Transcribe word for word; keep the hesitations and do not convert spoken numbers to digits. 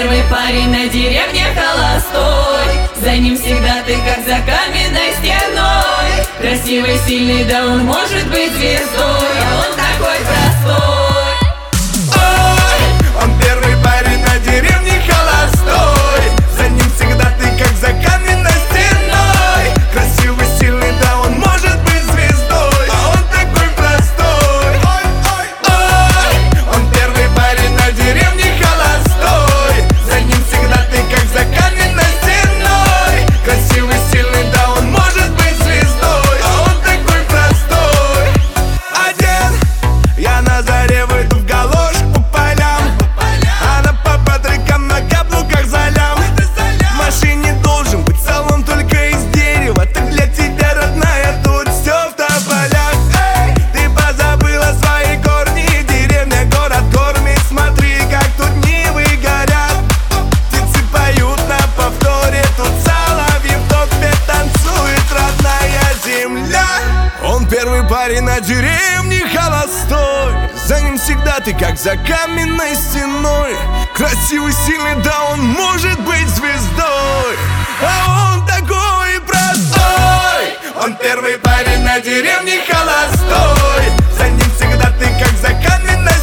первый парень на деревне холостой. За ним всегда ты как за каменной стеной. Красивый, сильный, да он может быть звездой, а он такой простой. Ой, он первый парень на деревне холостой. За ним всегда ты как за каменной стеной. Красивый, сильный, да он может быть звездой, а он такой простой. Ой, ой, ой, он первый парень на деревне холостой. За ним всегда ты как за каменной стеной. Красивый, сильный, да он может быть звездой, а он такой простой. Один, я на заре выйду в галошах по полям. Она по патрикам на каблуках за лям. В машине должен быть салон только из дерева. Так для тебя, родная, тут все в тополях. Эй, ты позабыла свои корни. Деревня город кормит. Смотри, как тут нивы горят. Птицы поют на повторе. Тут соловьи в топе танцует родная земля. Он первый парень на деревне холостой. За ним всегда ты как за каменной стеной. Красивый, сильный, да он может быть звездой, а он такой простой. Он первый парень на деревне холостой. За ним всегда ты как за каменной